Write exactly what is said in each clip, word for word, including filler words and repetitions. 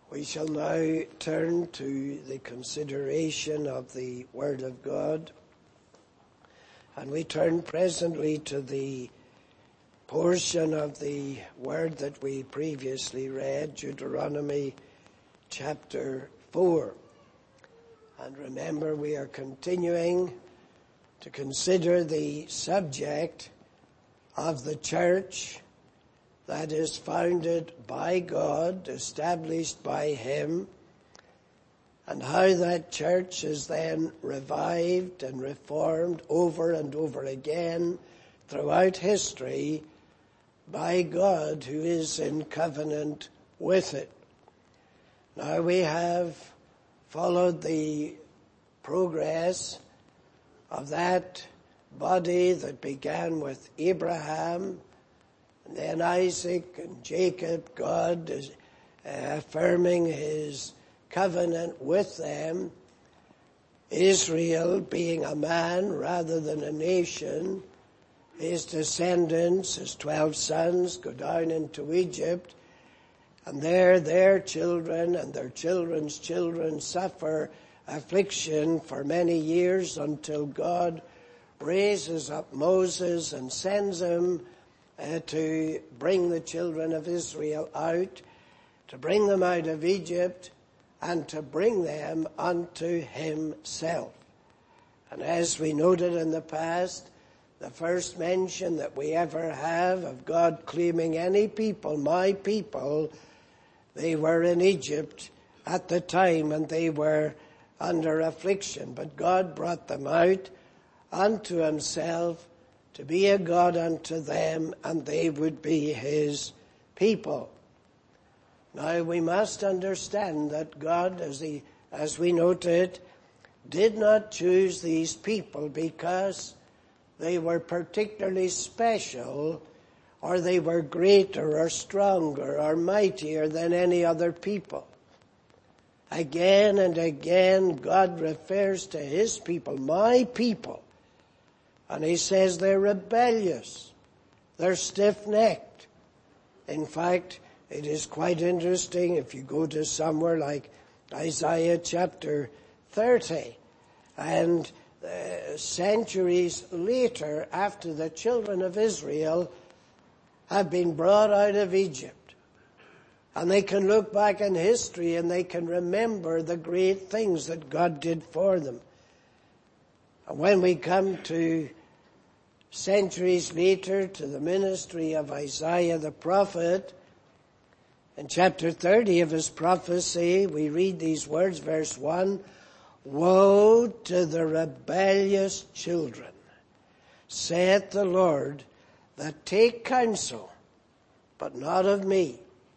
We shall now turn to the consideration of the Word of God, and we turn presently to the portion of the Word that we previously read, Deuteronomy chapter four. And remember, we are continuing to consider the subject of the church that is founded by God, established by Him, and how that church is then revived and reformed over and over again throughout history by God, who is in covenant with it. Now we have followed the progress of that body that began with Abraham, and then Isaac and Jacob, God is affirming His covenant with them. Israel being a man rather than a nation. His descendants, his twelve sons, go down into Egypt, and there their children and their children's children suffer affliction for many years until God raises up Moses and sends him Uh, to bring the children of Israel out, to bring them out of Egypt, and to bring them unto Himself. And as we noted in the past, the first mention that we ever have of God claiming any people, my people, they were in Egypt at the time, and they were under affliction. But God brought them out unto Himself, to be a God unto them, and they would be His people. Now we must understand that God, as he, as we noted, did not choose these people because they were particularly special, or they were greater or stronger or mightier than any other people. Again and again, God refers to His people, my people. And He says they're rebellious. They're stiff-necked. In fact, it is quite interesting if you go to somewhere like Isaiah chapter thirty, and uh, centuries later, after the children of Israel have been brought out of Egypt, and they can look back in history and they can remember the great things that God did for them. And when we come to centuries later to the ministry of Isaiah the prophet, in chapter thirty of his prophecy, we read these words, verse one, "Woe to the rebellious children, saith the Lord, that take counsel, but not of me,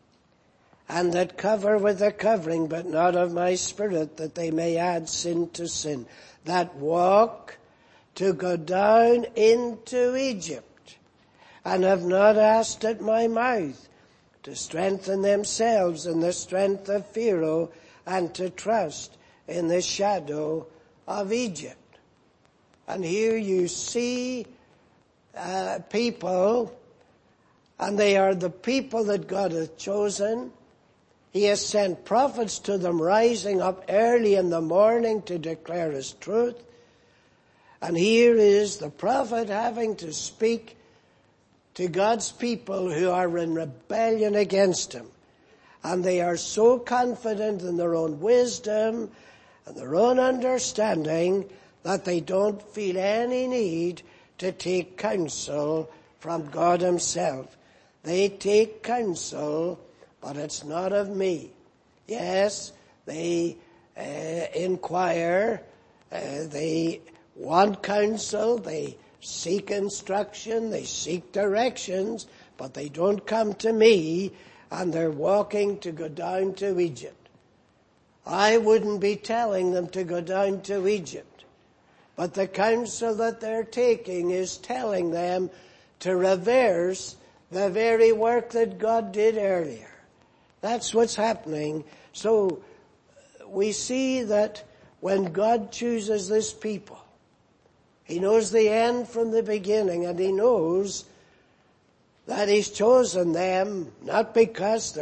and that cover with a covering, but not of my spirit, that they may add sin to sin, that walk to go down into Egypt, and have not asked at my mouth, to strengthen themselves in the strength of Pharaoh, and to trust in the shadow of Egypt." And here you see uh, people, and they are the people that God hath chosen. He has sent prophets to them, rising up early in the morning to declare His truth. And here is the prophet having to speak to God's people who are in rebellion against Him. And they are so confident in their own wisdom and their own understanding that they don't feel any need to take counsel from God Himself. They take counsel, but it's not of me. Yes, they uh, inquire, uh, they want counsel, they seek instruction, they seek directions, but they don't come to me, and they're walking to go down to Egypt. I wouldn't be telling them to go down to Egypt, but the counsel that they're taking is telling them to reverse the very work that God did earlier. That's what's happening. So we see that when God chooses this people, He knows the end from the beginning, and He knows that He's chosen them not because they're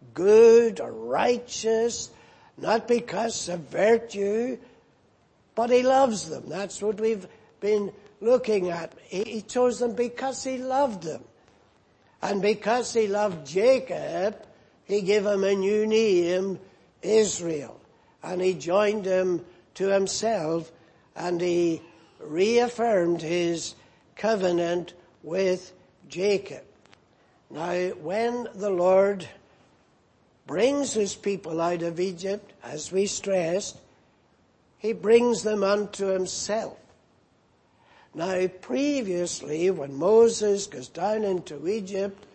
good or righteous, not because of virtue, but he loves them. That's what we've been looking at. He chose them because he loved them. And because he loved Jacob, he gave him a new name, Israel. And he joined him to himself, and he reaffirmed his covenant with Jacob. Now, when the Lord brings his people out of Egypt, as we stressed, he brings them unto himself. Now, previously, when Moses goes down into Egypt,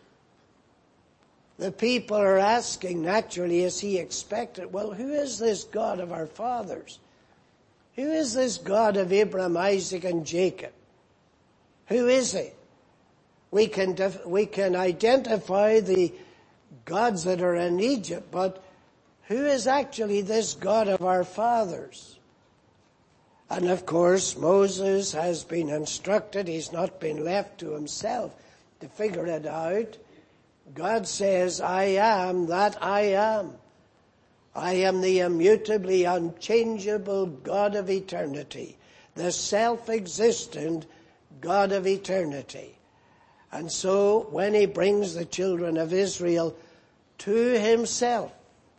the people are asking, naturally, as he expected, well, who is this God of our fathers? Who is this God of Abraham, Isaac, and Jacob? Who is he? We can, def- we can identify the gods that are in Egypt, but who is actually this God of our fathers? And of course, Moses has been instructed. He's not been left to himself to figure it out. God says, I am that I am. I am the immutably unchangeable God of eternity, the self-existent God of eternity. And so when he brings the children of Israel to himself,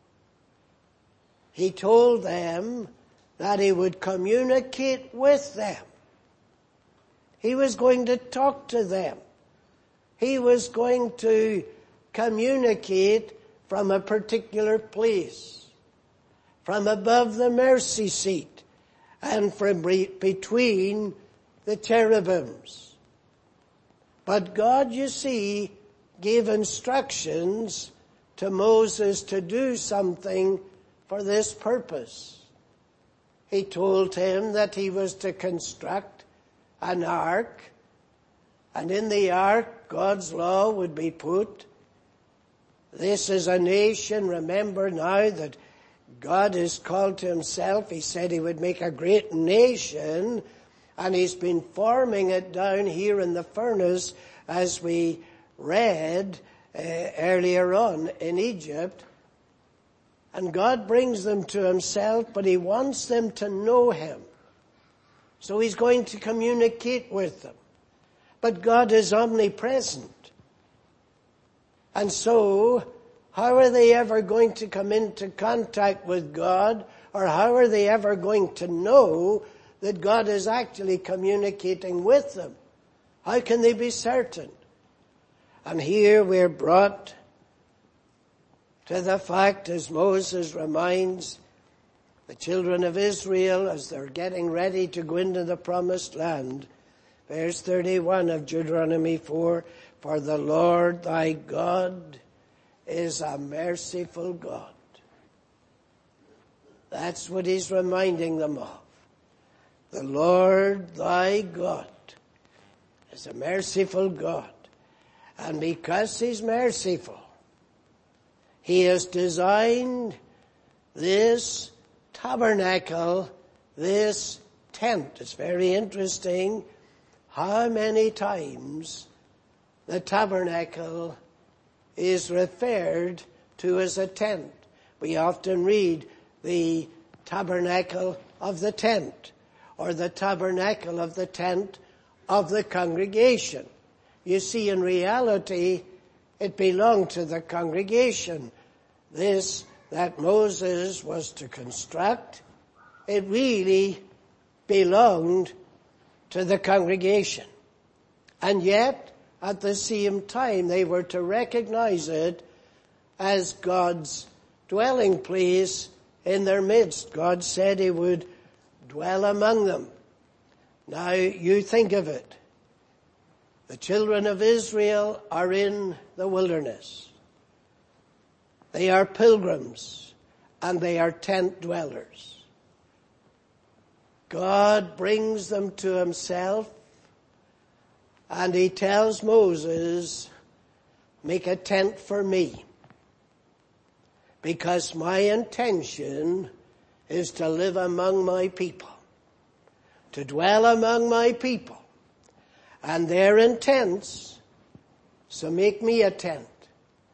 he told them that he would communicate with them. He was going to talk to them. He was going to communicate from a particular place, from above the mercy seat, and from re- between the cherubims. But God, you see, gave instructions to Moses to do something for this purpose. He told him that he was to construct an ark, and in the ark God's law would be put. This is a nation, remember now that God is called to himself. He said he would make a great nation, and he's been forming it down here in the furnace, as we read uh, earlier on in Egypt. And God brings them to himself, but he wants them to know him. So he's going to communicate with them. But God is omnipresent. And so, how are they ever going to come into contact with God, or how are they ever going to know that God is actually communicating with them? How can they be certain? And here we're brought to the fact, as Moses reminds the children of Israel as they're getting ready to go into the promised land. Verse thirty-one of Deuteronomy four, for the Lord thy God is a merciful God. That's what he's reminding them of. The Lord thy God is a merciful God. And because he's merciful, he has designed this tabernacle, this tent. It's very interesting how many times the tabernacle is referred to as a tent. We often read the tabernacle of the tent, or the tabernacle of the tent of the congregation. You see, in reality, it belonged to the congregation. This that Moses was to construct, it really belonged to the congregation. And yet, at the same time, they were to recognize it as God's dwelling place in their midst. God said he would dwell among them. Now, you think of it. The children of Israel are in the wilderness. They are pilgrims, and they are tent dwellers. God brings them to himself, and he tells Moses, make a tent for me, because my intention is to live among my people, to dwell among my people. And they're in tents, so make me a tent.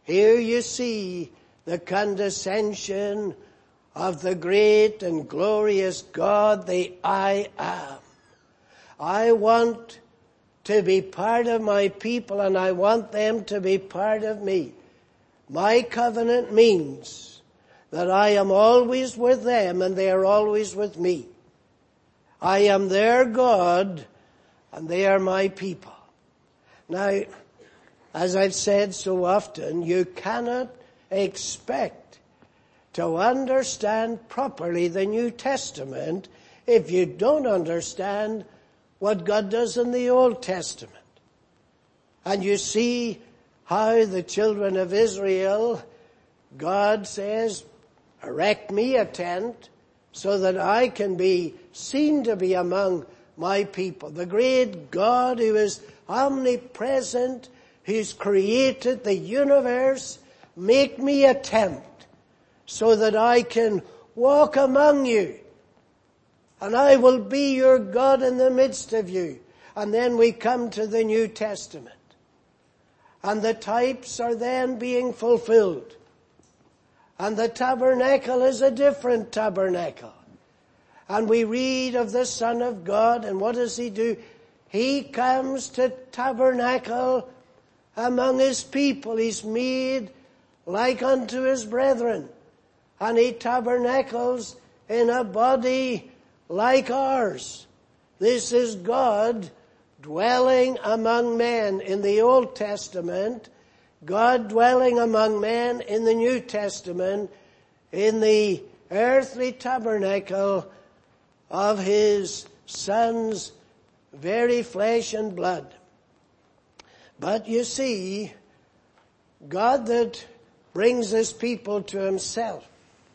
Here you see the condescension of the great and glorious God, the I Am. I want to be part of my people, and I want them to be part of me. My covenant means that I am always with them and they are always with me. I am their God and they are my people. Now, as I've said so often, you cannot expect to understand properly the New Testament if you don't understand what God does in the Old Testament. And you see how the children of Israel, God says, erect me a tent so that I can be seen to be among my people. The great God who is omnipresent, who's created the universe, make me a tent so that I can walk among you. And I will be your God in the midst of you. And then we come to the New Testament. And the types are then being fulfilled. And the tabernacle is a different tabernacle. And we read of the Son of God, and what does he do? He comes to tabernacle among his people. He's made like unto his brethren. And he tabernacles in a body like ours. This is God dwelling among men in the Old Testament, God dwelling among men in the New Testament, in the earthly tabernacle of his Son's very flesh and blood. But you see, God that brings his people to himself,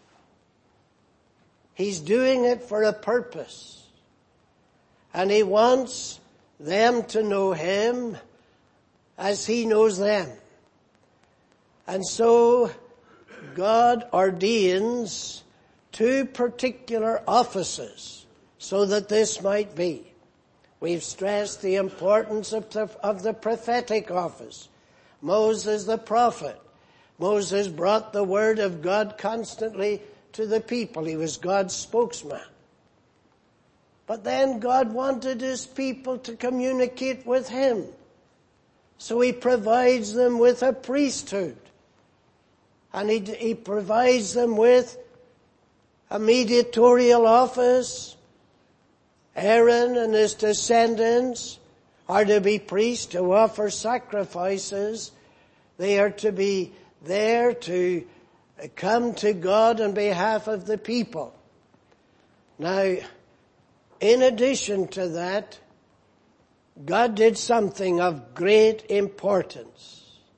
he's doing it for a purpose. And he wants them to know him as he knows them. And so God ordains two particular offices so that this might be. We've stressed the importance of the, of the prophetic office. Moses the prophet. Moses brought the word of God constantly to the people. He was God's spokesman. But then God wanted his people to communicate with him. So he provides them with a priesthood. And he, he provides them with a mediatorial office. Aaron and his descendants are to be priests to offer sacrifices. They are to be there to come to God on behalf of the people. Now, in addition to that, God did something of great importance.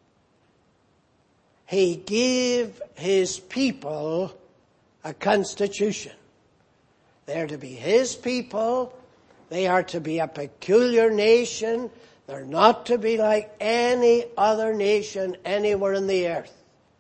He gave his people a constitution. They're to be his people. They are to be a peculiar nation. They're not to be like any other nation anywhere in the earth.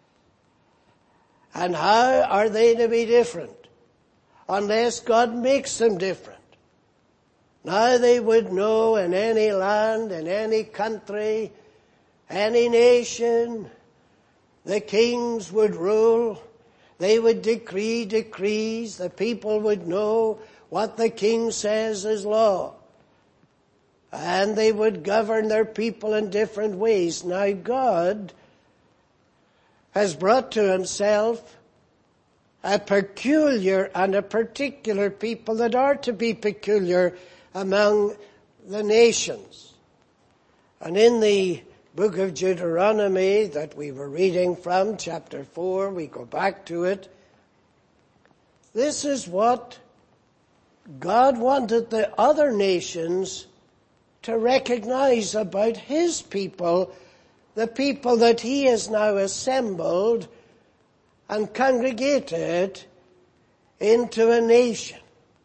And how are they to be different? Unless God makes them different. Now they would know in any land, in any country, any nation, the kings would rule. They would decree decrees. The people would know what the king says is law. And they would govern their people in different ways. Now God has brought to himself a peculiar and a particular people that are to be peculiar among the nations. And in the book of Deuteronomy that we were reading from, chapter four, we go back to it. This is what God wanted the other nations to recognize about his people, the people that he has now assembled and congregated into a nation.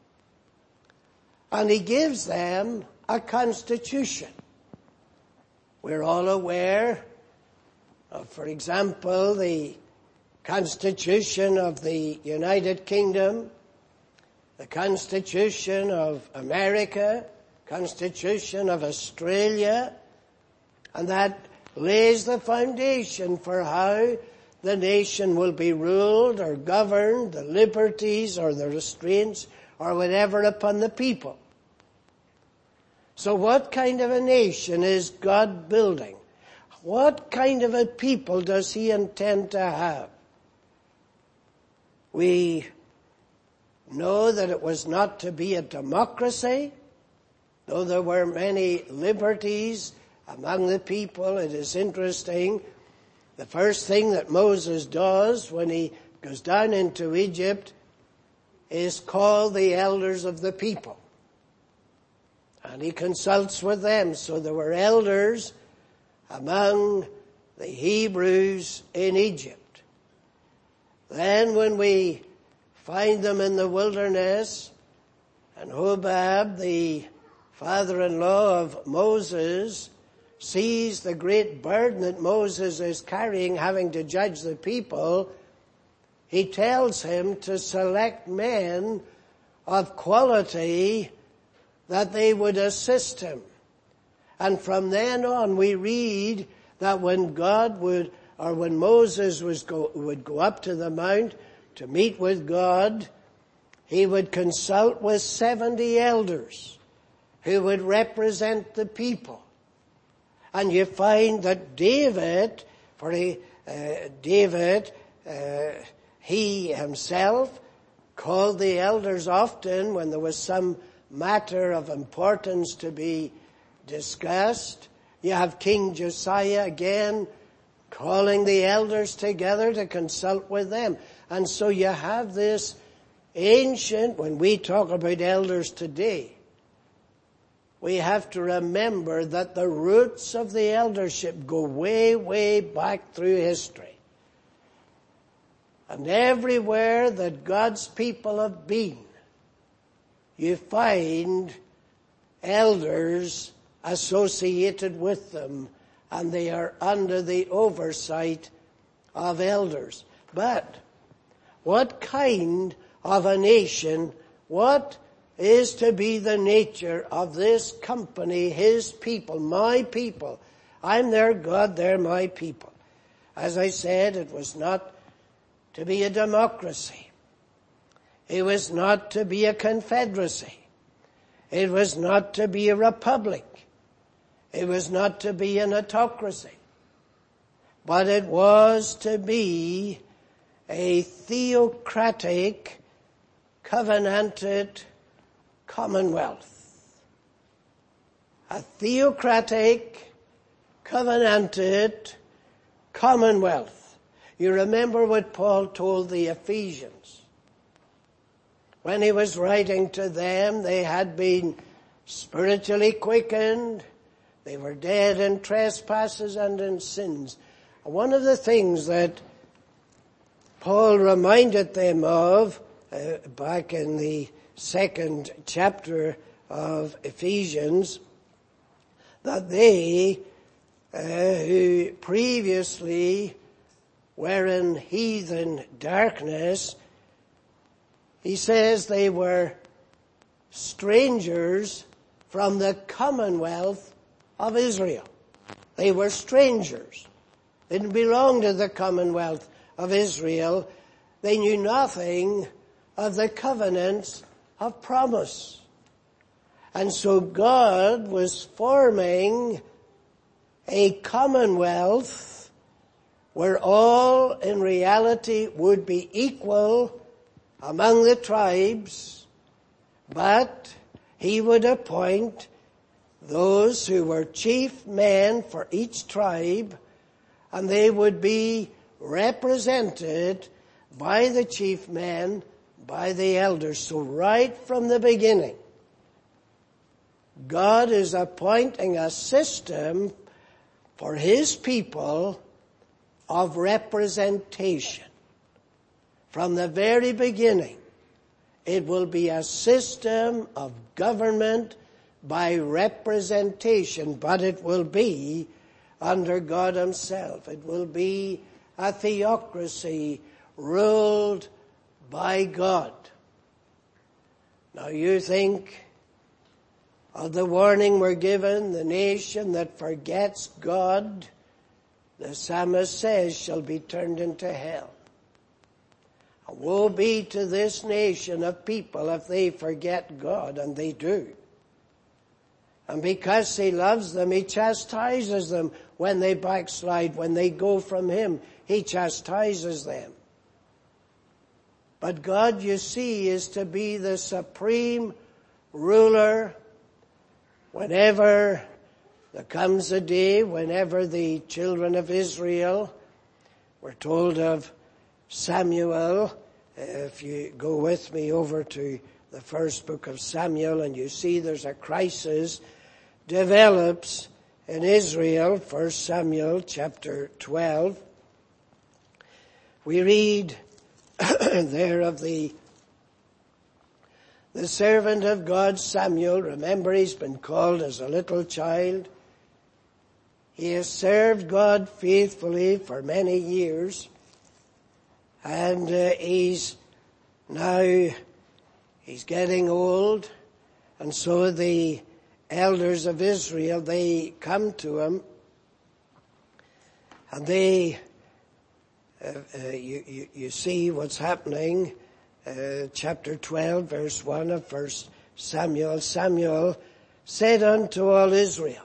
And he gives them a constitution. We're all aware of, for example, the Constitution of the United Kingdom, the Constitution of America, Constitution of Australia, and that lays the foundation for how the nation will be ruled or governed, the liberties or the restraints or whatever upon the people. So what kind of a nation is God building? What kind of a people does he intend to have? We know that it was not to be a democracy, though there were many liberties among the people. It is interesting. The first thing that Moses does when he goes down into Egypt is call the elders of the people. And he consults with them. So there were elders among the Hebrews in Egypt. Then when we find them in the wilderness, and Hobab, the father-in-law of Moses, sees the great burden that Moses is carrying, having to judge the people, he tells him to select men of quality that they would assist him. And from then on we read that when God would, or when Moses was go, would go up to the mount to meet with God, he would consult with seventy elders who would represent the people. And you find that David, for he, uh, David, uh, he himself called the elders often when there was some matter of importance to be discussed. You have King Josiah again calling the elders together to consult with them. And so you have this ancient, when we talk about elders today, we have to remember that the roots of the eldership go way, way back through history. And everywhere that God's people have been, you find elders associated with them, and they are under the oversight of elders. But what kind of a nation, what is to be the nature of this company, his people, my people? I'm their God, they're my people. As I said, it was not to be a democracy. It was not to be a confederacy. It was not to be a republic. It was not to be an autocracy. But it was to be a theocratic, covenanted commonwealth. A theocratic, covenanted commonwealth. You remember what Paul told the Ephesians. When he was writing to them, they had been spiritually quickened. They were dead in trespasses and in sins. One of the things that Paul reminded them of uh, back in the second chapter of Ephesians, that they uh, who previously were in heathen darkness, he says they were strangers from the commonwealth of Israel. They were strangers. They didn't belong to the commonwealth of Israel. They knew nothing of the covenants of promise. And so God was forming a commonwealth where all in reality would be equal among the tribes, but he would appoint those who were chief men for each tribe, and they would be represented by the chief men, by the elders. So right from the beginning, God is appointing a system for his people of representation. From the very beginning, it will be a system of government by representation, but it will be under God himself. It will be a theocracy ruled by God. Now you think of the warning we're given, the nation that forgets God the psalmist says, shall be turned into hell. And woe be to this nation of people if they forget God, and they do. And because he loves them, he chastises them when they backslide, when they go from him. He chastises them. But God, you see, is to be the supreme ruler whenever there comes a day, whenever the children of Israel were told of Samuel. If you go with me over to the first book of Samuel, and you see there's a crisis develops in Israel, First Samuel chapter twelve. We read there of the the servant of God Samuel. Remember, he's been called as a little child. He has served God faithfully for many years, and uh, he's now he's getting old, and so the elders of Israel, they come to him, and they, uh, uh, you, you, you see what's happening, uh, chapter twelve, verse one of First Samuel. Samuel said unto all Israel,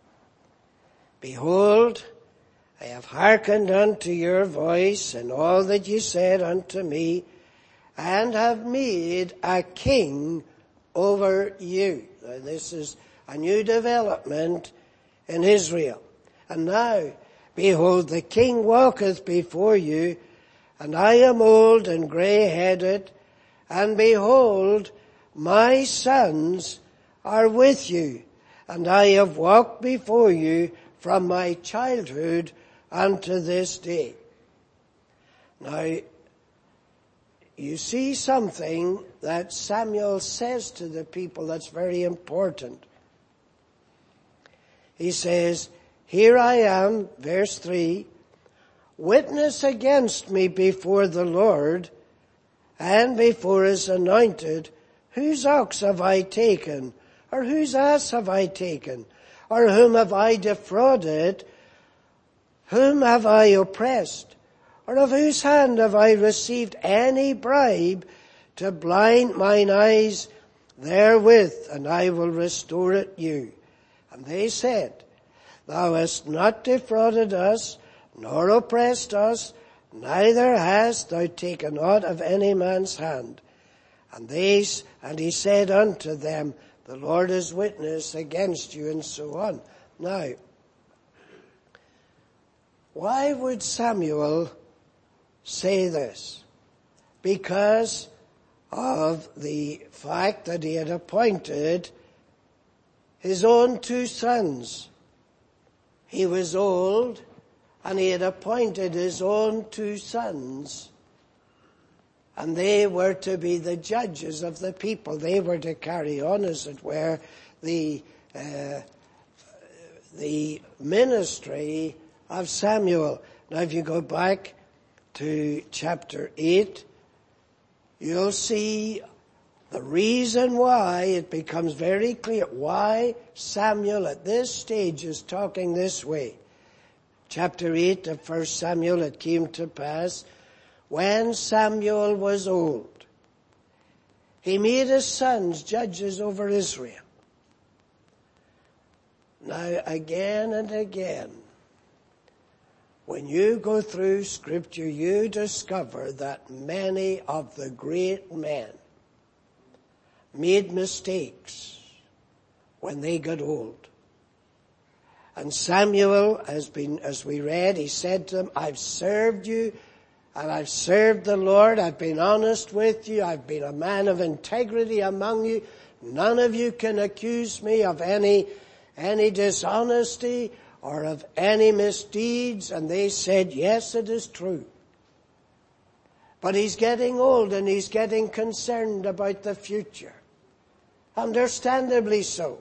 Behold, I have hearkened unto your voice and all that ye said unto me, and have made a king over you. Now, this is a new development in Israel. And now, behold, the king walketh before you, and I am old and grey-headed, and behold, my sons are with you, and I have walked before you from my childhood unto this day. Now, you see something that Samuel says to the people that's very important. He says, Here I am, verse three, witness against me before the Lord and before his anointed, whose ox have I taken, or whose ass have I taken, or whom have I defrauded, whom have I oppressed, or of whose hand have I received any bribe to blind mine eyes therewith, and I will restore it you. And they said, Thou hast not defrauded us, nor oppressed us, neither hast thou taken aught of any man's hand. And they, and he said unto them, The Lord is witness against you, and so on. Now, why would Samuel say this? Because of the fact that he had appointed his own two sons. He was old, and he had appointed his own two sons, and they were to be the judges of the people. They were to carry on, as it were, the uh, the ministry of Samuel. Now, if you go back to chapter eight, you'll see the reason why it becomes very clear why Samuel at this stage is talking this way. Chapter eight of First Samuel, it came to pass, when Samuel was old, he made his sons judges over Israel. Now, again and again, when you go through Scripture, you discover that many of the great men made mistakes when they got old. And Samuel has been, as we read, he said to them, I've served you, and I've served the Lord. I've been honest with you. I've been a man of integrity among you. None of you can accuse me of any, any dishonesty or of any misdeeds. And they said, yes, it is true. But he's getting old and he's getting concerned about the future. Understandably so.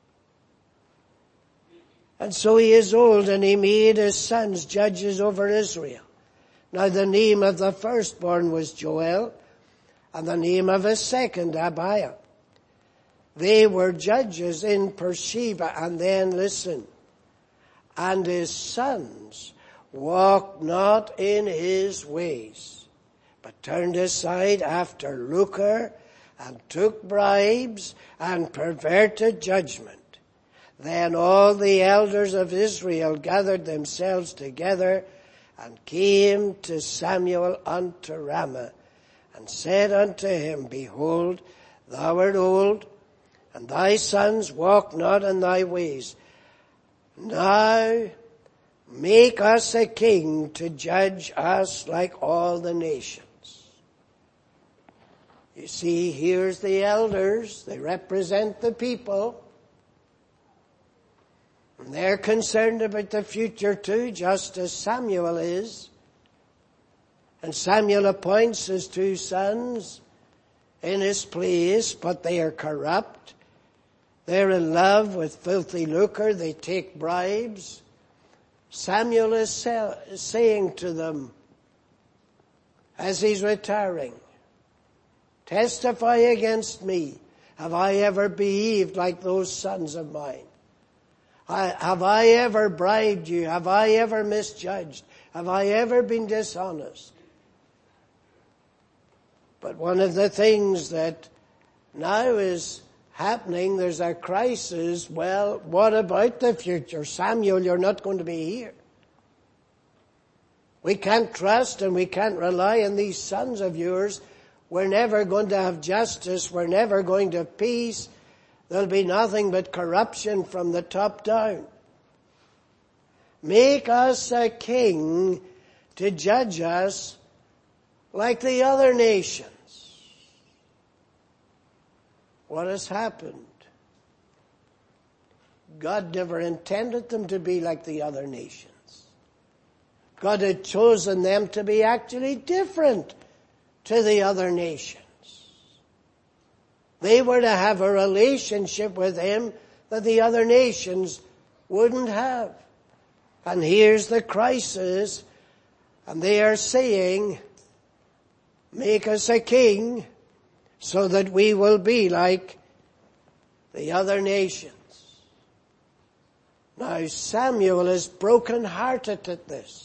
And so he is old, and he made his sons judges over Israel. Now the name of the firstborn was Joel, and the name of his second Abiah. They were judges in Beersheba. And then listen, and his sons walked not in his ways, but turned aside after lucre, and took bribes, and perverted judgment. Then all the elders of Israel gathered themselves together, and came to Samuel unto Ramah, and said unto him, Behold, thou art old, and thy sons walk not in thy ways. Now make us a king to judge us like all the nations. You see, here's the elders. They represent the people. And they're concerned about the future too, just as Samuel is. And Samuel appoints his two sons in his place, but they are corrupt. They're in love with filthy lucre. They take bribes. Samuel is saying to them as he's retiring, testify against me. Have I ever behaved like those sons of mine? I, have I ever bribed you? Have I ever misjudged? Have I ever been dishonest? But one of the things that now is happening, there's a crisis. Well, what about the future? Samuel, you're not going to be here. We can't trust and we can't rely on these sons of yours. We're never going to have justice. We're never going to have peace. There'll be nothing but corruption from the top down. Make us a king to judge us like the other nations. What has happened? God never intended them to be like the other nations. God had chosen them to be actually different to the other nations. They were to have a relationship with him that the other nations wouldn't have. And here's the crisis, and they are saying, make us a king so that we will be like the other nations. Now Samuel is broken-hearted at this.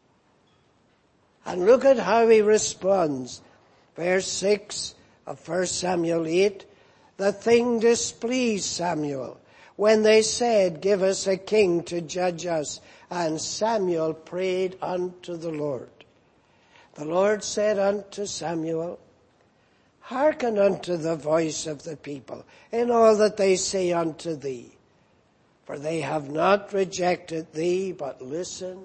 And look at how he responds. Verse six of First Samuel eight. The thing displeased Samuel when they said, give us a king to judge us. And Samuel prayed unto the Lord. The Lord said unto Samuel, hearken unto the voice of the people in all that they say unto thee. For they have not rejected thee, but listen,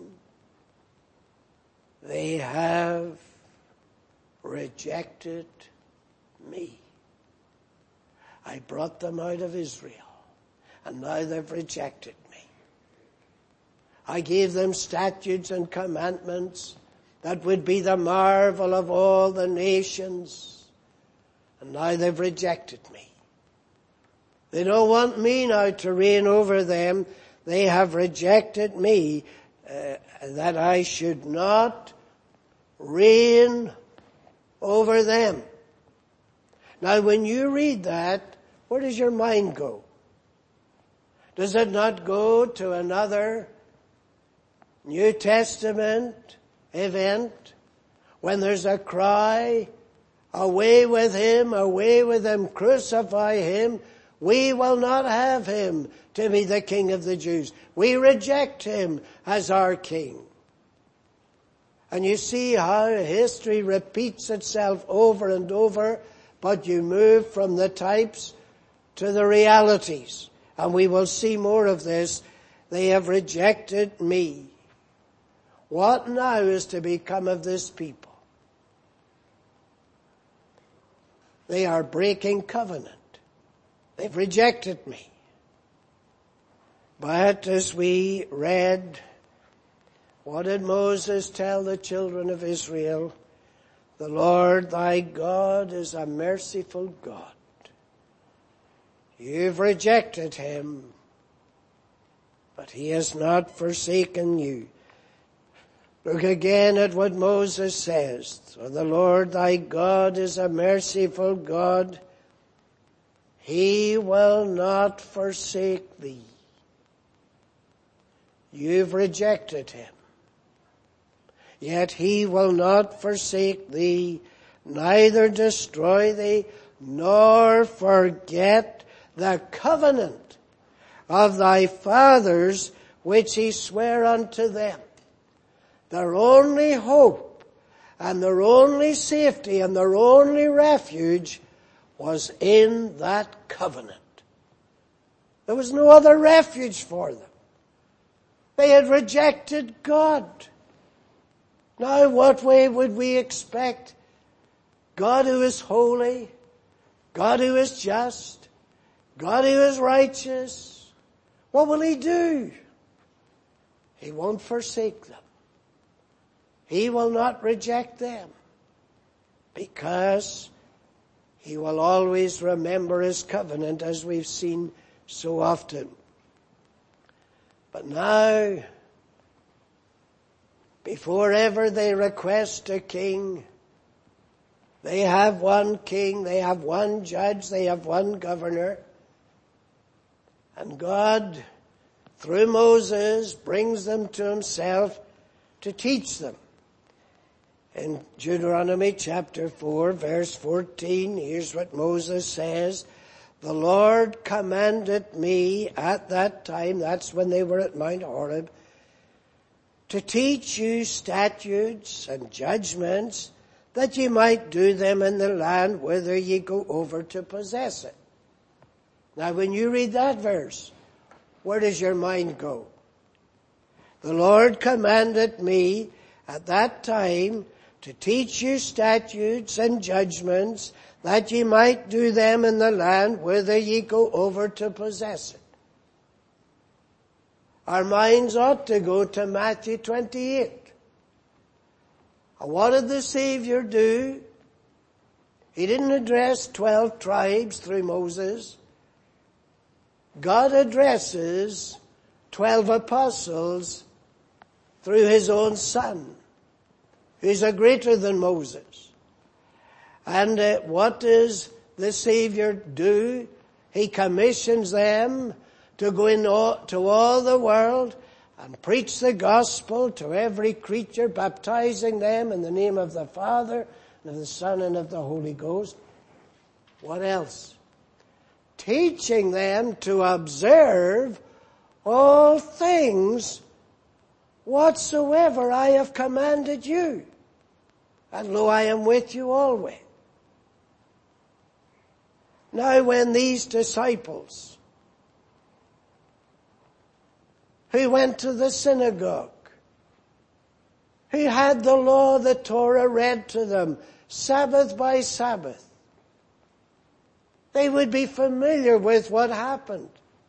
they have rejected me. I brought them out of Israel, and now they've rejected me. I gave them statutes and commandments that would be the marvel of all the nations, and now they've rejected me. They don't want me now to reign over them. They have rejected me, uh, that I should not reign over them. Now when you read that, where does your mind go? Does it not go to another New Testament event when there's a cry, away with him, away with him, crucify him? We will not have him to be the King of the Jews. We reject him as our king. And you see how history repeats itself over and over, but you move from the types to the realities. And we will see more of this. They have rejected me. What now is to become of this people? They are breaking covenant. They've rejected me. But as we read, what did Moses tell the children of Israel? The Lord thy God is a merciful God. You've rejected him, but he has not forsaken you. Look again at what Moses says. For the Lord thy God is a merciful God. He will not forsake thee. You've rejected him. yet he will not forsake thee, neither destroy thee, nor forget the covenant of thy fathers, which he sware unto them. Their only hope and their only safety and their only refuge was in that covenant. There was no other refuge for them. They had rejected God. Now what way would we expect God who is holy, God who is just, God who is righteous, what will he do? He won't forsake them. He will not reject them, because he will always remember his covenant, as we've seen so often. But now, before ever they request a king, they have one king, they have one judge, they have one governor. And God, through Moses, brings them to himself to teach them. In Deuteronomy chapter four, verse fourteen, here's what Moses says. The Lord commanded me at that time, that's when they were at Mount Horeb, to teach you statutes and judgments, that ye might do them in the land whither ye go over to possess it. Now when you read that verse, where does your mind go? The Lord commanded me at that time to teach you statutes and judgments, that ye might do them in the land whither ye go over to possess it. Our minds ought to go to Matthew twenty-eight. And what did the Savior do? He didn't address twelve tribes through Moses. God addresses twelve apostles through his own Son, who's a greater than Moses. And uh, what does the Savior do? He commissions them to go in all, to all the world and preach the gospel to every creature, baptizing them in the name of the Father, and of the Son, and of the Holy Ghost. What else? Teaching them to observe all things whatsoever I have commanded you. And lo, I am with you always. Now when these disciples who went to the synagogue, who had the law, the Torah read to them, Sabbath by Sabbath, they would be familiar with what happened.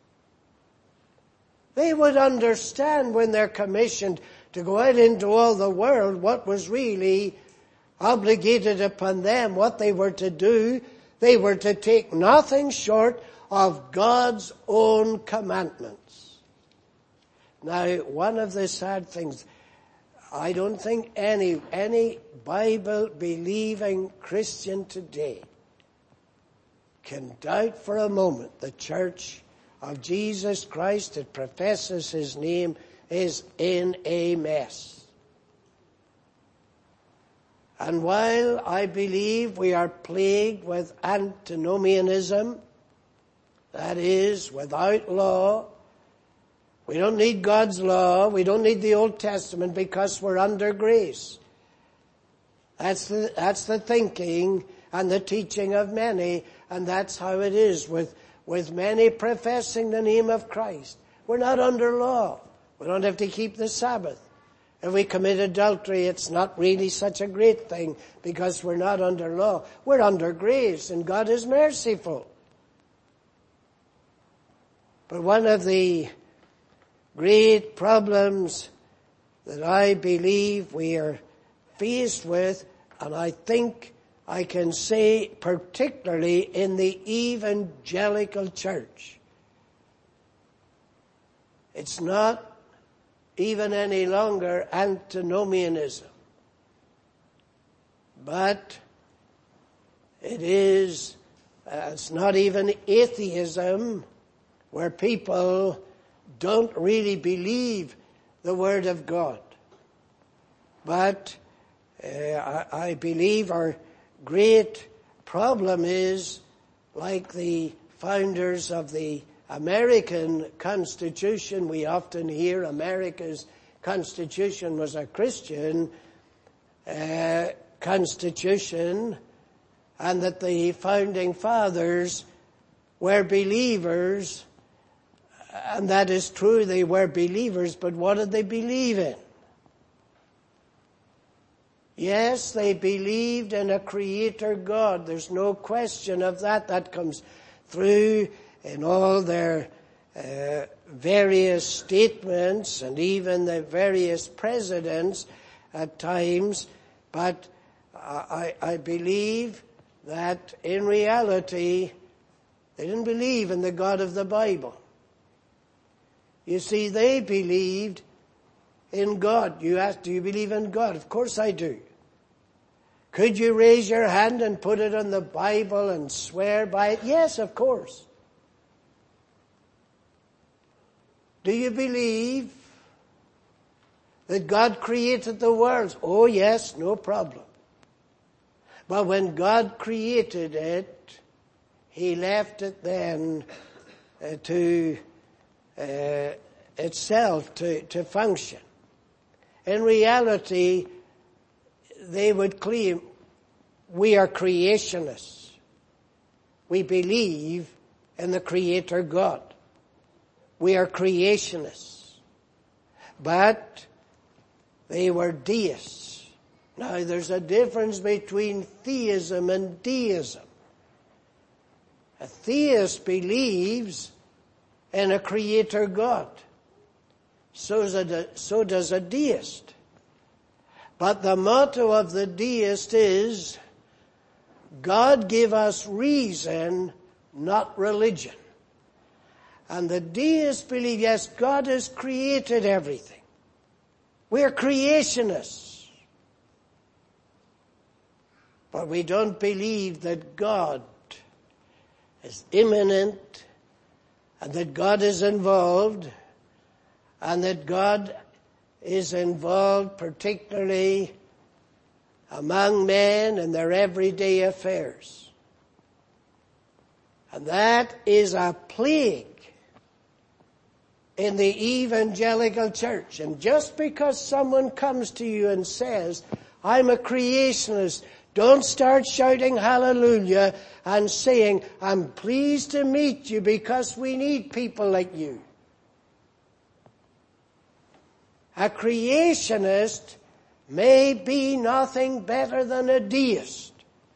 They would understand when they're commissioned to go out into all the world what was really obligated upon them, what they were to do. They were to take nothing short of God's own commandments. Now, one of the sad things, I don't think any, any Bible-believing Christian today can doubt for a moment the Church of Jesus Christ that professes his name is in a mess. And while I believe we are plagued with antinomianism, that is, without law, we don't need God's law, we don't need the Old Testament because we're under grace. That's the, that's the thinking and the teaching of many, and that's how it is with, with many professing the name of Christ. We're not under law. We don't have to keep the Sabbath. If we commit adultery, it's not really such a great thing because we're not under law. We're under grace, and God is merciful. But one of the great problems that I believe we are faced with, and I think I can say particularly in the evangelical church, it's not even any longer antinomianism, but it is, uh, it's not even atheism, where people don't really believe the Word of God. But uh, I, I believe our great problem is, like the founders of the American Constitution, we often hear America's Constitution was a Christian uh, Constitution, and that the founding fathers were believers, and that is true, they were believers, but what did they believe in? Yes, they believed in a creator God. There's no question of that. That comes through in all their uh, various statements and even the various presidents at times. But I, I believe that in reality, they didn't believe in the God of the Bible. You see, they believed in God. You ask, do you believe in God? Of course I do. Could you raise your hand and put it on the Bible and swear by it? Yes, of course. Do you believe that God created the world? Oh yes, no problem. But when God created it, He left it then uh, to uh, itself to, to function. In reality, they would claim we are creationists. We believe in the Creator God. We are creationists. But they were deists. Now there's a difference between theism and deism. A theist believes in a Creator God. So does a, so does a deist. But the motto of the deist is, God give us reason, not religion. And the deists believe, yes, God has created everything. We're creationists. But we don't believe that God is immanent, and that God is involved, and that God is involved particularly among men in their everyday affairs. And that is a plague in the evangelical church. And just because someone comes to you and says, I'm a creationist, don't start shouting hallelujah and saying, I'm pleased to meet you because we need people like you. A creationist may be nothing better than a deist.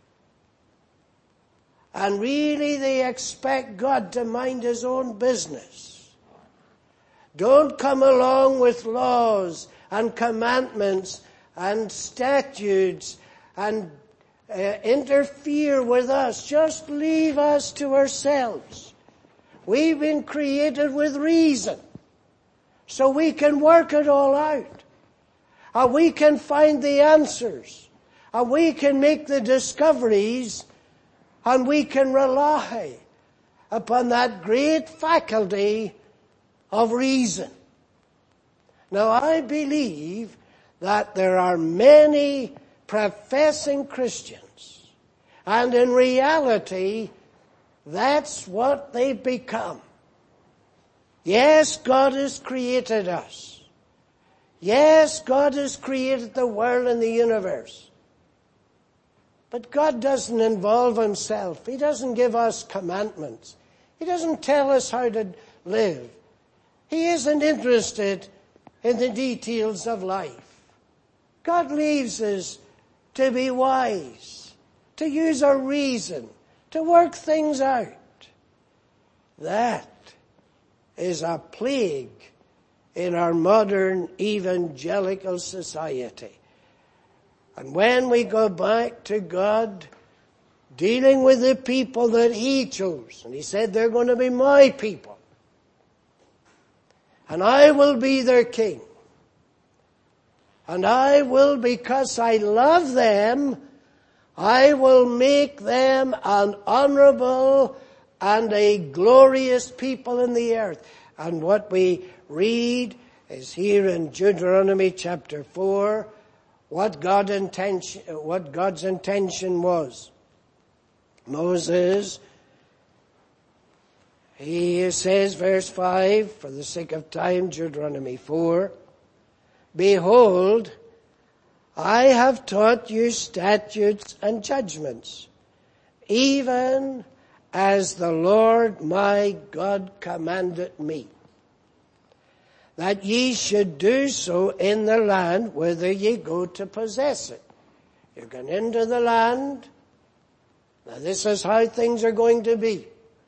And really they expect God to mind His own business. Don't come along with laws and commandments and statutes and uh, interfere with us. Just leave us to ourselves. We've been created with reason, so we can work it all out. And we can find the answers. And we can make the discoveries. And we can rely upon that great faculty of reason. Now I believe that there are many professing Christians, and in reality, that's what they've become. Yes, God has created us. Yes, God has created the world and the universe. But God doesn't involve Himself. He doesn't give us commandments. He doesn't tell us how to live. He isn't interested in the details of life. God leaves us to be wise, to use our reason, to work things out. That is a plague in our modern evangelical society. And when we go back to God, dealing with the people that He chose, and He said they're going to be my people, and I will be their king, and I will, because I love them, I will make them an honorable and a glorious people in the earth. And what we read is here in Deuteronomy chapter four, what God intention, what God's intention was. Moses, he says, verse five, for the sake of time, Deuteronomy four, behold, I have taught you statutes and judgments, even as the Lord my God commanded me, that ye should do so in the land whither ye go to possess it. You're going into the land. Now this is how things are going to be.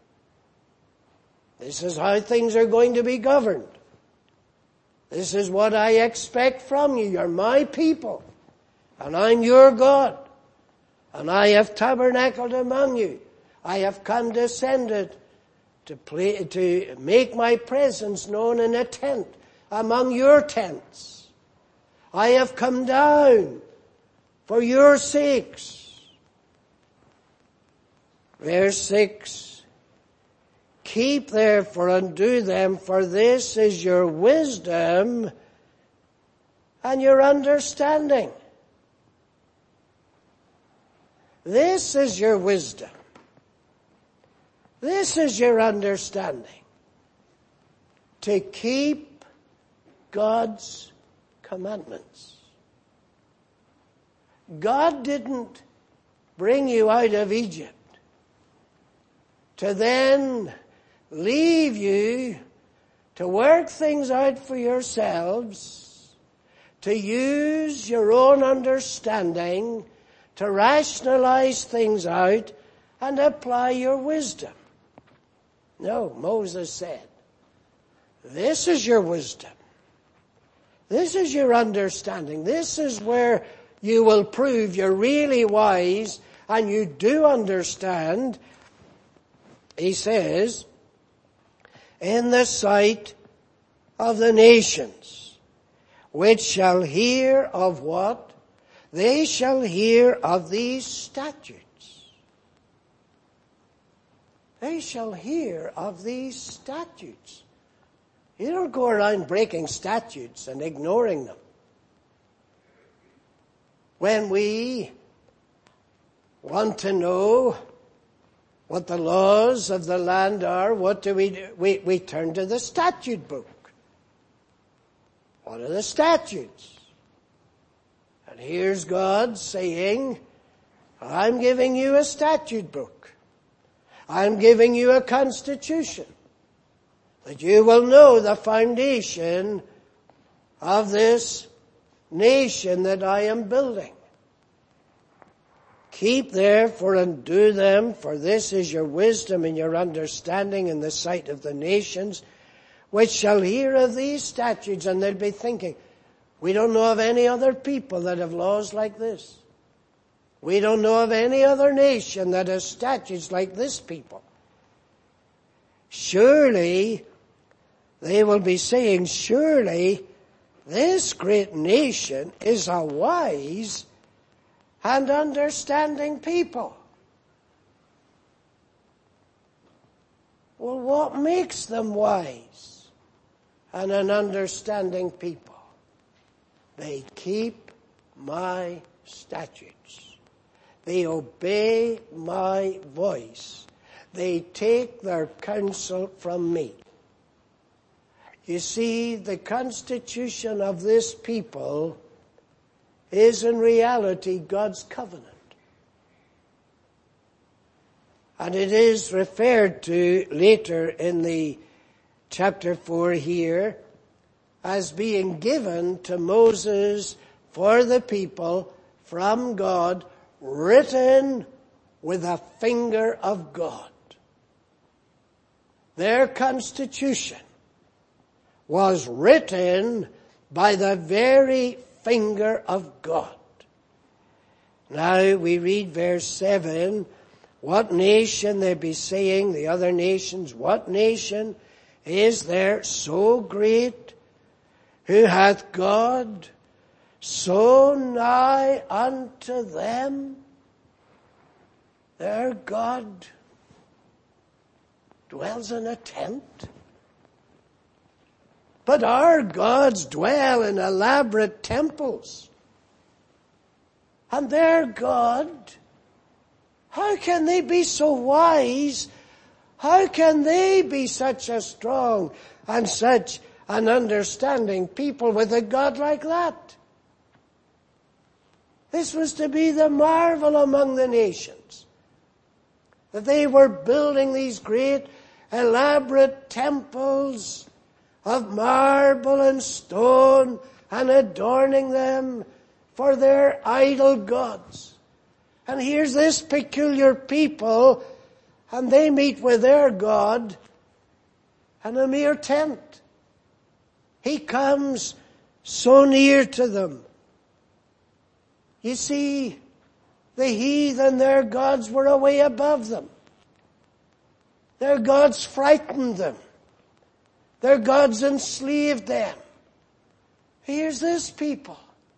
This is how things are going to be governed. This is what I expect from you. You're my people, and I'm your God, and I have tabernacled among you. I have condescended to play, to make my presence known in a tent among your tents. I have come down for your sakes. Verse six, keep therefore and do them, for this is your wisdom and your understanding. This is your wisdom. This is your understanding. To keep God's commandments. God didn't bring you out of Egypt to then leave you to work things out for yourselves, to use your own understanding, to rationalize things out and apply your wisdom. No, Moses said, this is your wisdom. This is your understanding. This is where you will prove you're really wise and you do understand. He says, in the sight of the nations, which shall hear of what? They shall hear of these statutes. They shall hear of these statutes. You don't go around breaking statutes and ignoring them. When we want to know what the laws of the land are, what do we do? We, we turn to the statute book. What are the statutes? And here's God saying, I'm giving you a statute book. I'm giving you a constitution that you will know the foundation of this nation that I am building. Keep therefore and do them, for this is your wisdom and your understanding in the sight of the nations, which shall hear of these statutes. And they'll be thinking, we don't know of any other people that have laws like this. We don't know of any other nation that has statutes like this people. Surely, they will be saying, surely this great nation is a wise and understanding people. Well, what makes them wise and an understanding people? They keep my statutes. They obey my voice. They take their counsel from me. You see, the constitution of this people is in reality God's covenant. And it is referred to later in the chapter four here as being given to Moses for the people from God, written with a finger of God. Their constitution was written by the very finger of God. Now we read verse seven. What nation they be saying, the other nations, what nation is there so great, who hath God so nigh unto them? Their God dwells in a tent. But our gods dwell in elaborate temples. and their God. How can they be so wise? How can they be such a strong and such an understanding people with a God like that? This was to be the marvel among the nations, that they were building these great elaborate temples of marble and stone and adorning them for their idol gods. And here's this peculiar people, and they meet with their God in a mere tent. He comes so near to them. You see, the heathen, their gods were away above them. Their gods frightened them. Their gods enslaved them. Here's this people.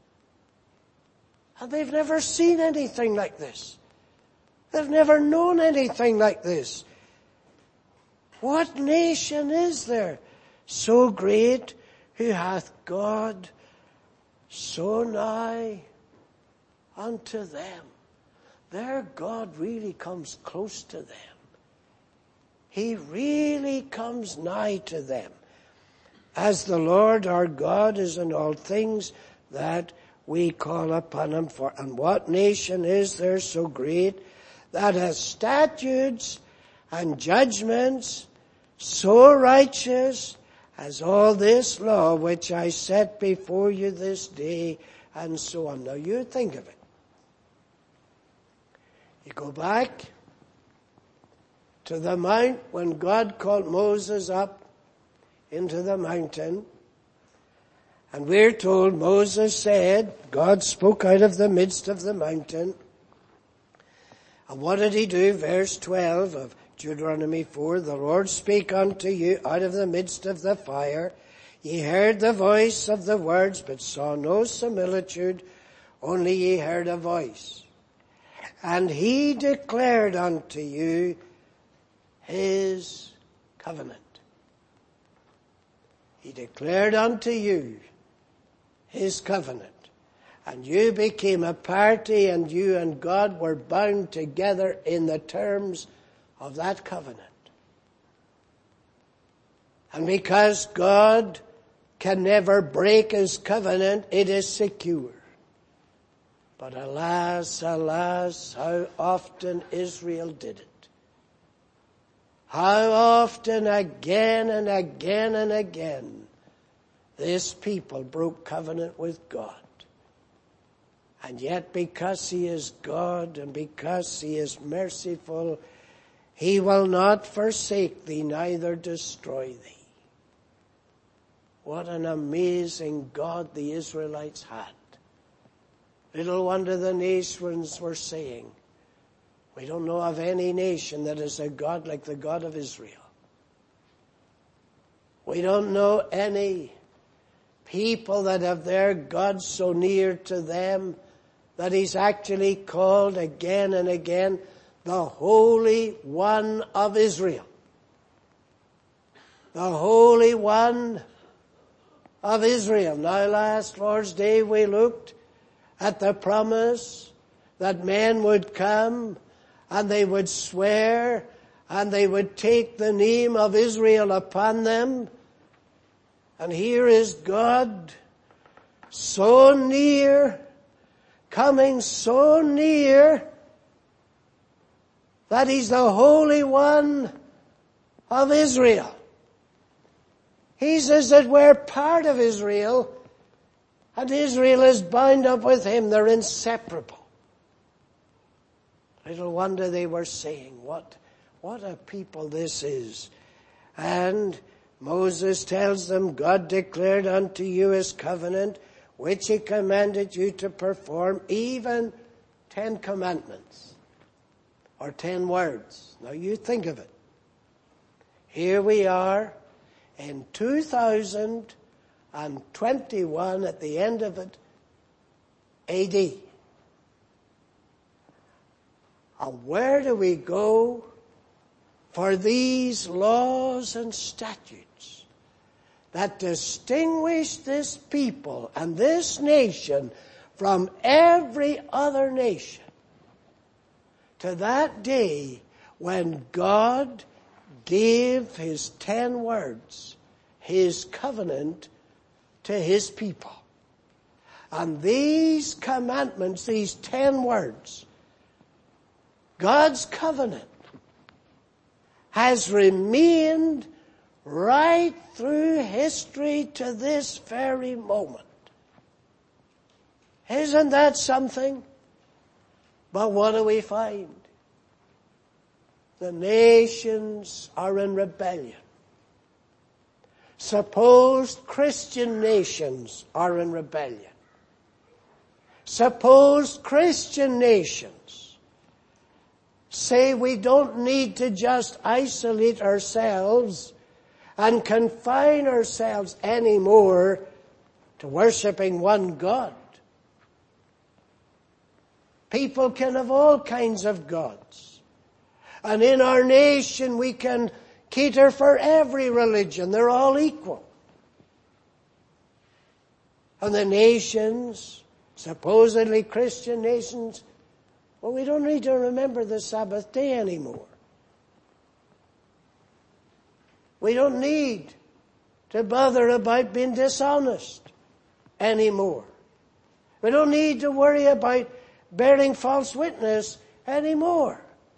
And they've never seen anything like this. They've never known anything like this. What nation is there so great who hath God so nigh unto them? Their God really comes close to them. He really comes nigh to them. As the Lord our God is in all things that we call upon him for. And what nation is there so great that has statutes and judgments so righteous as all this law which I set before you this day, and so on. Now you think of it. You go back to the mount when God called Moses up into the mountain. And we're told Moses said, God spoke out of the midst of the mountain. And what did he do? Verse twelve of Deuteronomy four, the Lord spake unto you out of the midst of the fire. Ye heard the voice of the words, but saw no similitude, only ye heard a voice. And he declared unto you his covenant. He declared unto you his covenant. And you became a party, and you and God were bound together in the terms of that covenant. And because God can never break his covenant, it is secure. But alas, alas, how often Israel did it. How often again and again and again this people broke covenant with God. And yet because he is God and because he is merciful, he will not forsake thee, neither destroy thee. What an amazing God the Israelites had. Little wonder the nations were saying, we don't know of any nation that is a God like the God of Israel. We don't know any people that have their God so near to them that he's actually called again and again the Holy One of Israel. The Holy One of Israel. Now last Lord's Day we looked at the promise that men would come and they would swear and they would take the name of Israel upon them. And here is God so near, coming so near, that he's the Holy One of Israel. He's as it were part of Israel, and Israel is bound up with him. They're inseparable. Little wonder they were saying, what, what a people this is. And Moses tells them, God declared unto you his covenant, which he commanded you to perform, even ten commandments, or ten words. Now you think of it. Here we are in two thousand twenty-one, at the end of it, A D. And where do we go for these laws and statutes that distinguish this people and this nation from every other nation to that day when God gave his ten words, his covenant to his people. And these commandments, these ten words, God's covenant, has remained right through history to this very moment. Isn't that something? But what do we find? The nations are in rebellion. Supposed Christian nations are in rebellion. Supposed Christian nations say we don't need to just isolate ourselves and confine ourselves anymore to worshiping one God. People can have all kinds of gods. And in our nation we can cater for every religion. They're all equal. And the nations, supposedly Christian nations, well, we don't need to remember the Sabbath day anymore. We don't need to bother about being dishonest anymore. We don't need to worry about bearing false witness anymore.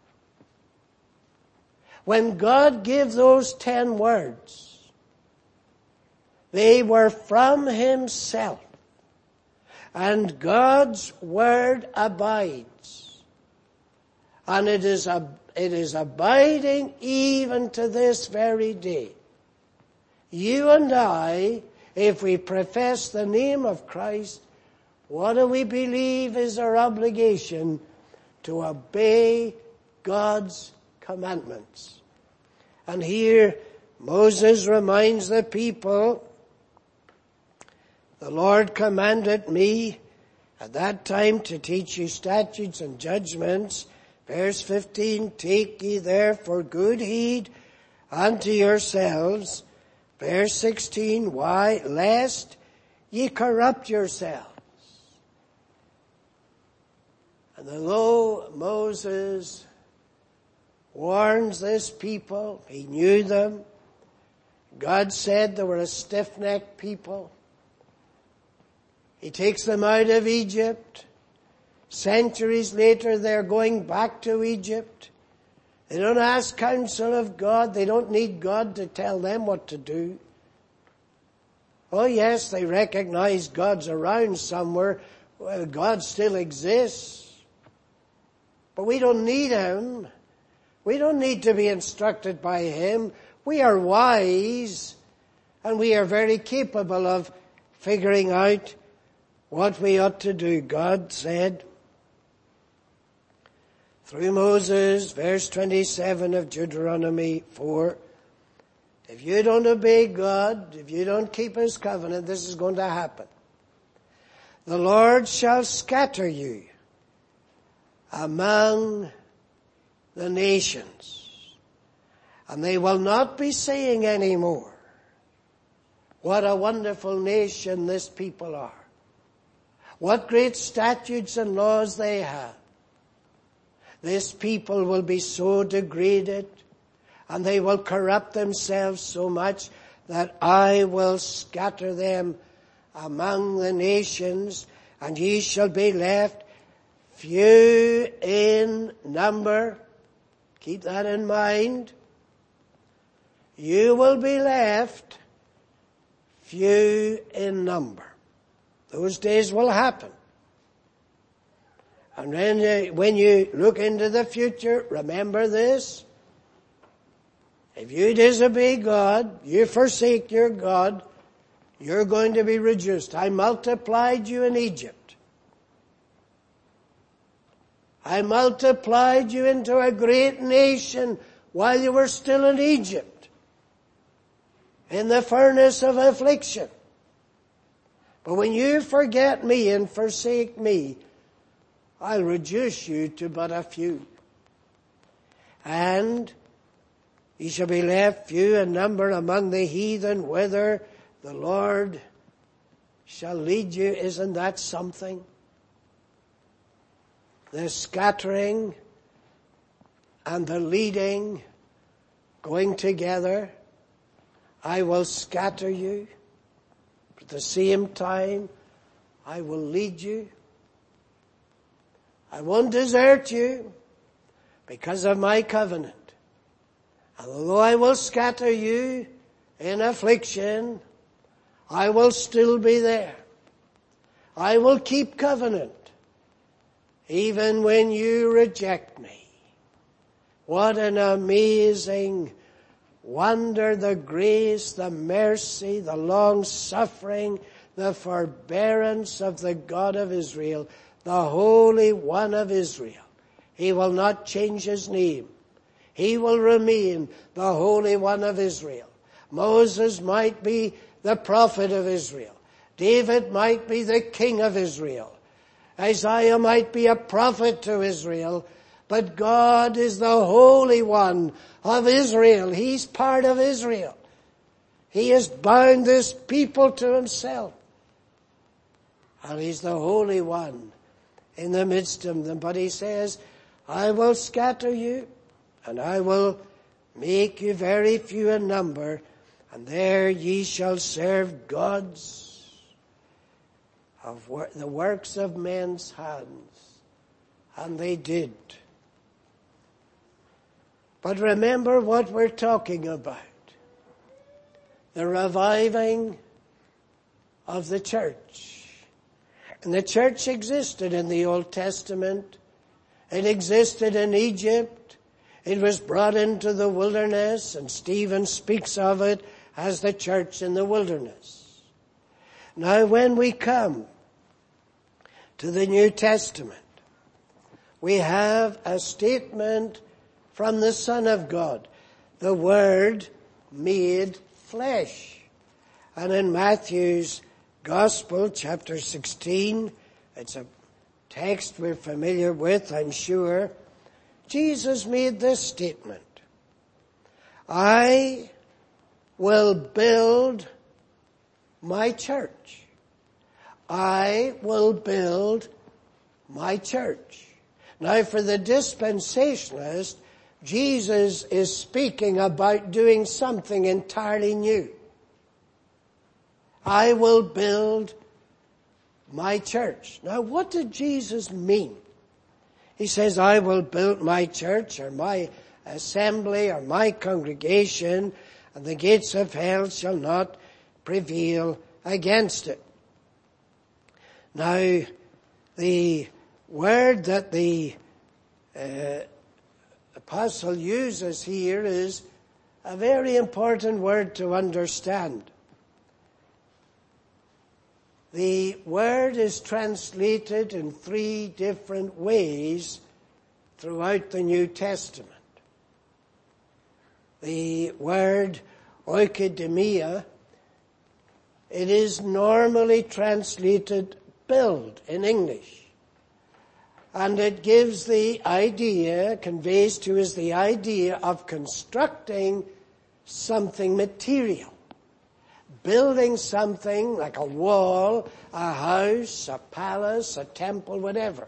When God gave those ten words, they were from himself. And God's word abides. And it is, a, it is abiding even to this very day. You and I, if we profess the name of Christ, what do we believe is our obligation? To obey God's commandments. And here Moses reminds the people, the Lord commanded me at that time to teach you statutes and judgments. Verse fifteen, take ye therefore good heed unto yourselves. Verse sixteen, why? Lest ye corrupt yourselves. And although Moses warns this people, he knew them. God said they were a stiff-necked people. He takes them out of Egypt. Centuries later, they're going back to Egypt. They don't ask counsel of God. They don't need God to tell them what to do. Oh yes, they recognize God's around somewhere. Well, God still exists. But we don't need him. We don't need to be instructed by him. We are wise, and we are very capable of figuring out what we ought to do. God said through Moses, verse twenty-seven of Deuteronomy four, if you don't obey God, if you don't keep his covenant, this is going to happen. The Lord shall scatter you among the nations, and they will not be saying anymore, what a wonderful nation this people are. What great statutes and laws they have. This people will be so degraded, and they will corrupt themselves so much that I will scatter them among the nations, and ye shall be left few in number. Keep that in mind. You will be left few in number. Those days will happen. And when you, when you look into the future, remember this. If you disobey God, you forsake your God, you're going to be reduced. I multiplied you in Egypt. I multiplied you into a great nation while you were still in Egypt, in the furnace of affliction. But when you forget me and forsake me, I'll reduce you to but a few. And ye shall be left few in number among the heathen, whither the Lord shall lead you. Isn't that something? the scattering and the leading going together. I will scatter you. At the same time, I will lead you. I won't desert you because of my covenant. And although I will scatter you in affliction, I will still be there. I will keep covenant even when you reject me. What an amazing wonder, the grace, the mercy, the long-suffering, the forbearance of the God of Israel, the Holy One of Israel. He will not change his name. He will remain the Holy One of Israel. Moses might be the prophet of Israel. David might be the king of Israel. Isaiah might be a prophet to Israel. But God is the Holy One of Israel. He's part of Israel. He has bound this people to himself. And he's the Holy One in the midst of them. But he says, I will scatter you, and I will make you very few in number, and there ye shall serve gods of wor- the works of men's hands. And they did. But remember what we're talking about. The reviving of the church. And the church existed in the Old Testament. It existed in Egypt. It was brought into the wilderness, and Stephen speaks of it as the church in the wilderness. Now when we come to the New Testament, we have a statement from the Son of God, the Word made flesh. And in Matthew's Gospel, chapter sixteen, it's a text we're familiar with, I'm sure, Jesus made this statement: I will build my church. I will build my church. Now for the dispensationalist, Jesus is speaking about doing something entirely new. I will build my church. Now what did Jesus mean? He says, I will build my church or my assembly or my congregation, and the gates of hell shall not prevail against it. Now, the word that the uh, apostle uses here is a very important word to understand. The word is translated in three different ways throughout the New Testament. The word oikodomia, it is normally translated build in English. And it gives the idea, conveys to us the idea of constructing something material. Building something like a wall, a house, a palace, a temple, whatever.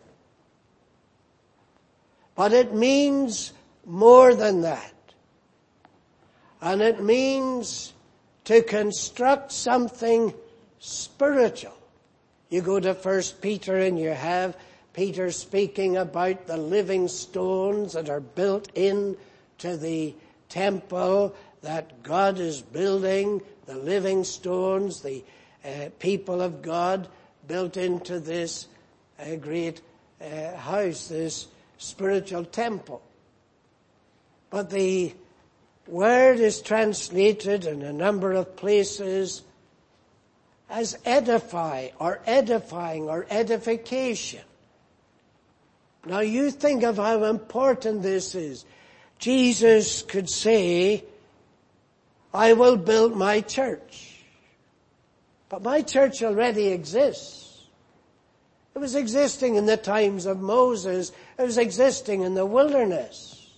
But it means more than that. And it means to construct something spiritual. You go to First Peter and you have Peter speaking about the living stones that are built into the temple that God is building, the living stones, the uh, people of God built into this uh, great uh, house, this spiritual temple. But the word is translated in a number of places as edify or edifying or edification. Now you think of how important this is. Jesus could say, I will build my church. But my church already exists. It was existing in the times of Moses. It was existing in the wilderness.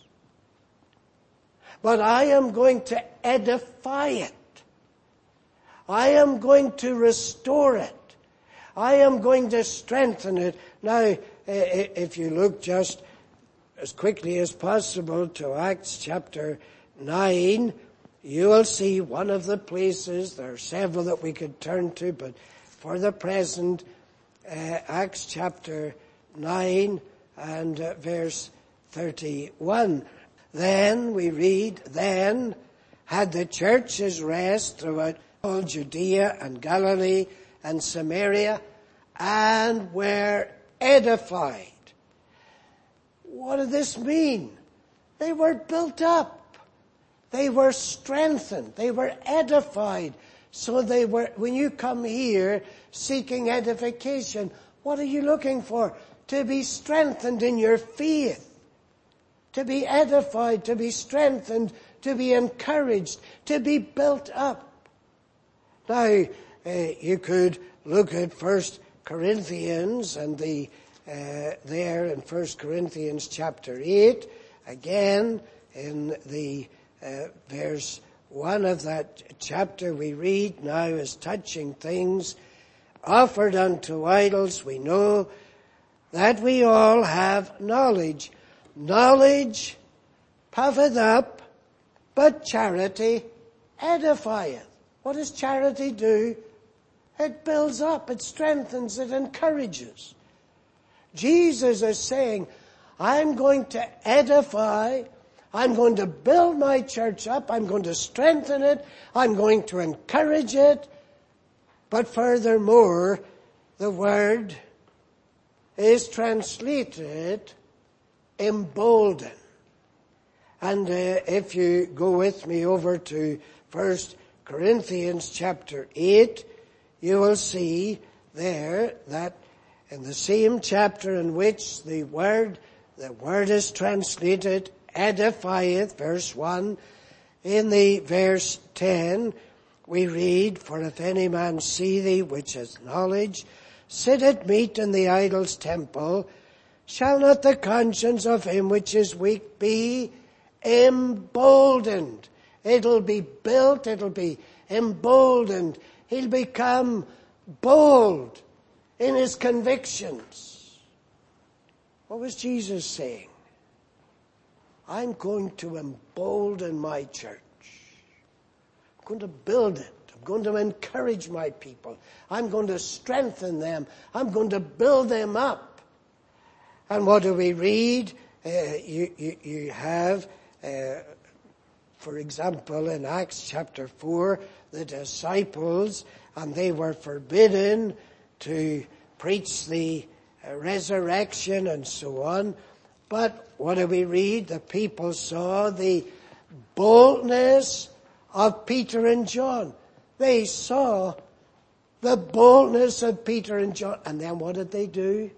But I am going to edify it. I am going to restore it. I am going to strengthen it. Now, if you look just as quickly as possible to Acts chapter nine, you will see one of the places. There are several that we could turn to, but for the present, uh, Acts chapter nine and uh, verse thirty-one. Then we read, then had the churches rest throughout all Judea and Galilee and Samaria, and were edified. What did this mean? They were built up. They were strengthened. They were edified. So they were, when you come here seeking edification, what are you looking for? To be strengthened in your faith. To be edified, to be strengthened, to be encouraged, to be built up. Now, uh, you could look at First Corinthians and the uh, there in First Corinthians chapter eight, again in the uh, verse one of that chapter we read, now as touching things offered unto idols, we know that we all have knowledge. Knowledge puffeth up, but charity edifieth. What does charity do? It builds up, it strengthens, it encourages. Jesus is saying, I'm going to edify, I'm going to build my church up, I'm going to strengthen it, I'm going to encourage it. But furthermore, the word is translated embolden. And uh, if you go with me over to First Corinthians chapter eight, you will see there that in the same chapter in which the word, the word is translated edifieth, verse one, in the verse ten, we read, for if any man see thee, which has knowledge, sit at meat in the idol's temple, shall not the conscience of him which is weak be emboldened? It'll be built, it'll be emboldened. He'll become bold in his convictions. What was Jesus saying? I'm going to embolden my church. I'm going to build it. I'm going to encourage my people. I'm going to strengthen them. I'm going to build them up. And what do we read? Uh, you, you, you have, uh, for example, in Acts chapter four, the disciples, and they were forbidden to preach the uh, resurrection and so on. But what do we read? The people saw the boldness of Peter and John. They saw the boldness of Peter and John. And then what did they do?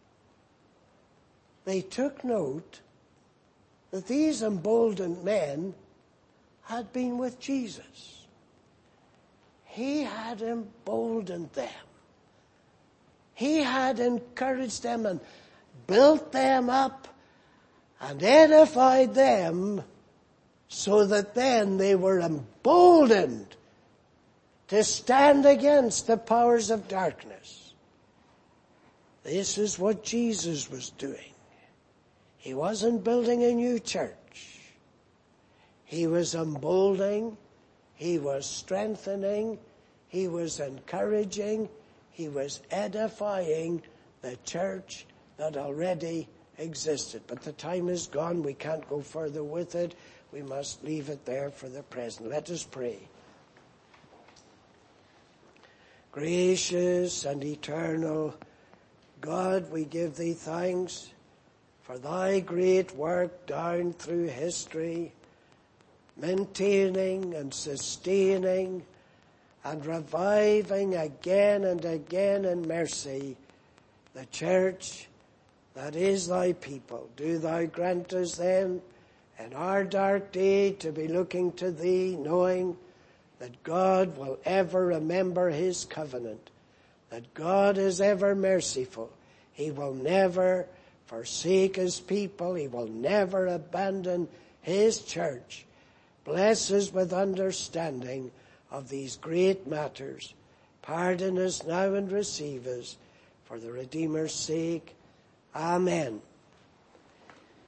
They took note that these emboldened men had been with Jesus. He had emboldened them. He had encouraged them and built them up and edified them so that then they were emboldened to stand against the powers of darkness. This is what Jesus was doing. He wasn't building a new church. He was emboldening, he was strengthening, he was encouraging, he was edifying the church that already existed. But the time is gone. We can't go further with it. We must leave it there for the present. Let us pray. Gracious and eternal God, we give thee thanks for thy great work down through history, maintaining and sustaining and reviving again and again in mercy the church that is thy people. Do thou grant us then in our dark day to be looking to thee, knowing that God will ever remember his covenant, that God is ever merciful. He will never forsake his people. He will never abandon his church. Bless us with understanding of these great matters. Pardon us now and receive us for the Redeemer's sake. Amen.